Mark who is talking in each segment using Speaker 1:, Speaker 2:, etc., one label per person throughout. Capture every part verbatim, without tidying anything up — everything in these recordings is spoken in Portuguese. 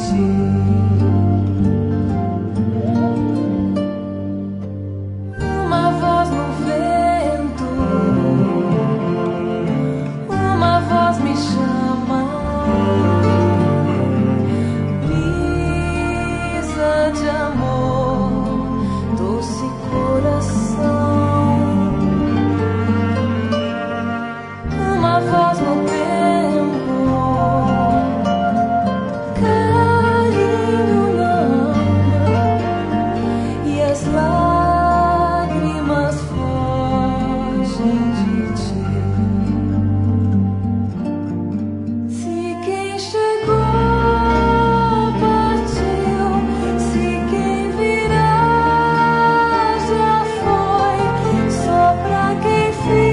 Speaker 1: Uma voz no vento, uma voz me chama, brisa de amor, doce coração. Uma voz no tempo, carinho na alma, e as lágrimas fogem de ti. Se quem chegou partiu, se quem virá já foi, só pra quem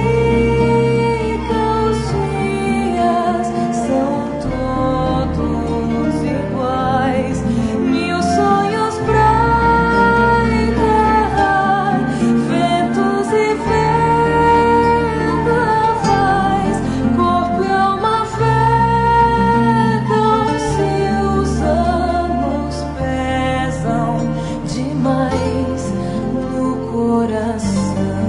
Speaker 1: fica os dias são todos iguais. Mil sonhos pra enterrar, ventos e vendavais, corpo e alma ficam se os anos pesam demais no coração.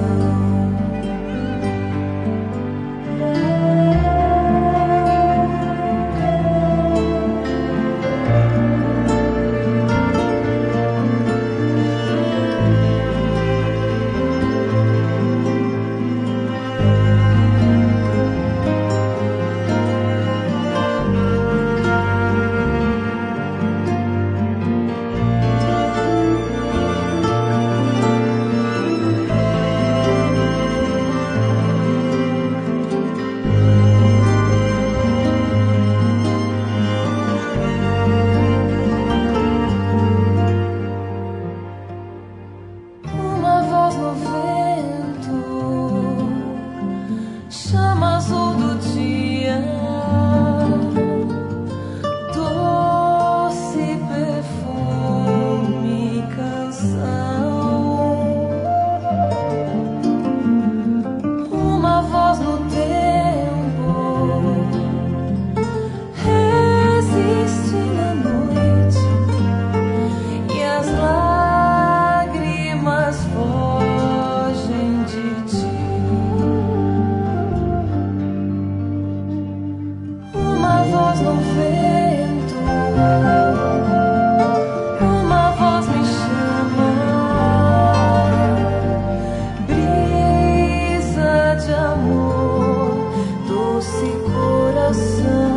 Speaker 1: Uma voz no vento, chama azul do dia, doce perfume, canção. Uma voz no tempo, resiste na noite, e as lágrimas fogem de ti. Uma voz no vento, uma voz me chama, brisa de amor, doce coração.